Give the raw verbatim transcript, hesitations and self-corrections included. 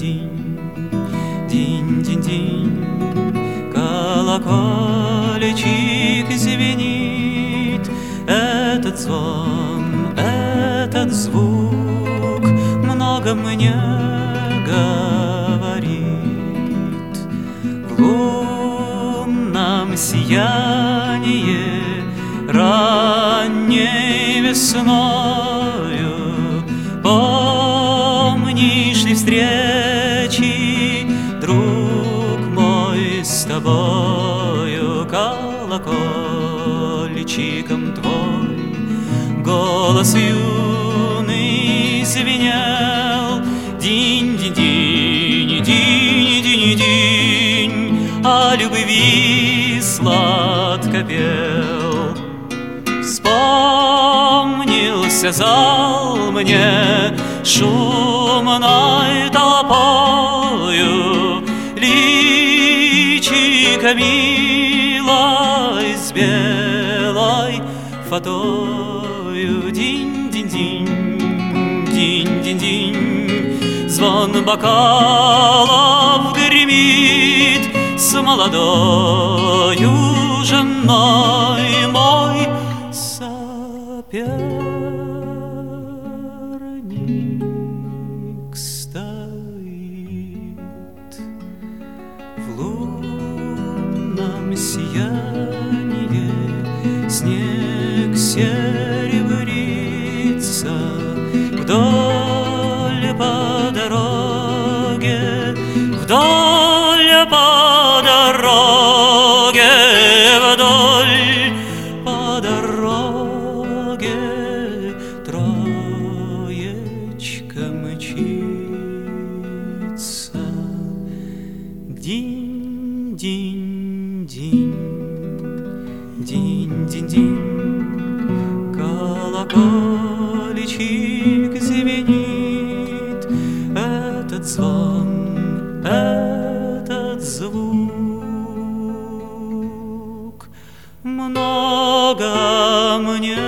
динь-динь-динь, динь-динь-динь. Колокольчик звенит, этот звон, этот звук много мне говорит. В лунном сиянии ранней весною помнишь ли встречи, друг мой, с тобою? Колокольчиком твой голос юный звенел, динь-динь-динь, динь-динь-динь, о любви сладко пел. Вспомнился зал мне шумной толпою, личико милой с белой фатою. Динь-динь-динь, динь-динь-динь, звон бокалов гремит с молодою женой. Мой соперник стоит в лунном сиянии, снег серебрится вдоль по дороге, вдоль по дороге, вдоль по дороге. Троечка мчится. Динь-динь-динь, динь-динь-динь, колокольчик звенит, этот звон, этот звук много мне